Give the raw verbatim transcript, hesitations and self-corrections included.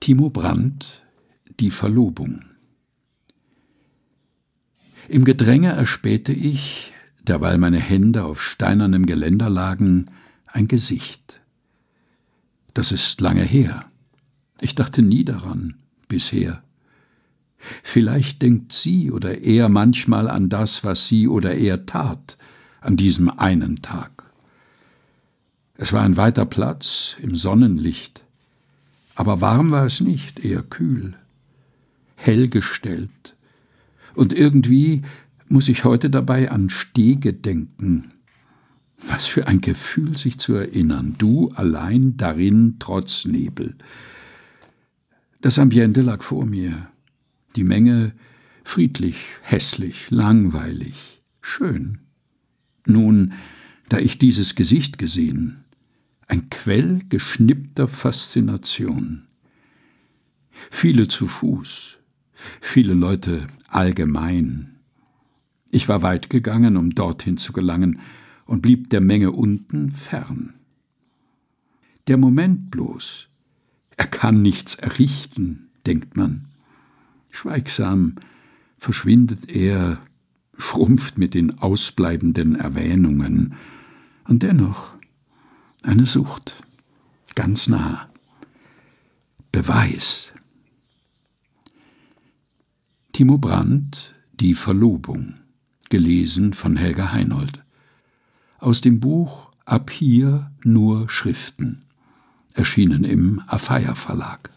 Timo Brandt, die Verlobung. Im Gedränge erspähte ich, derweil meine Hände auf steinernem Geländer lagen, ein Gesicht. Das ist lange her. Ich dachte nie daran, bisher. Vielleicht denkt sie oder er manchmal an das, was sie oder er tat, an diesem einen Tag. Es war ein weiter Platz im Sonnenlicht, aber warm war es nicht, eher kühl, hell gestellt. Und irgendwie muss ich heute dabei an Stege denken. Was für ein Gefühl, sich zu erinnern, du allein darin trotz Nebel. Das Ambiente lag vor mir, die Menge friedlich, hässlich, langweilig, schön. Nun, da ich dieses Gesicht gesehen, ein Quell geschnippter Faszination. Viele zu Fuß, viele Leute allgemein. Ich war weit gegangen, um dorthin zu gelangen, und blieb der Menge unten fern. Der Moment bloß, er kann nichts errichten, denkt man. Schweigsam verschwindet er, schrumpft mit den ausbleibenden Erwähnungen, und dennoch eine Sucht, ganz nah. Beweis. Timo Brandt, die Verlobung, gelesen von Helga Heinold. Aus dem Buch Ab hier nur Schriften, erschienen im Afeier Verlag.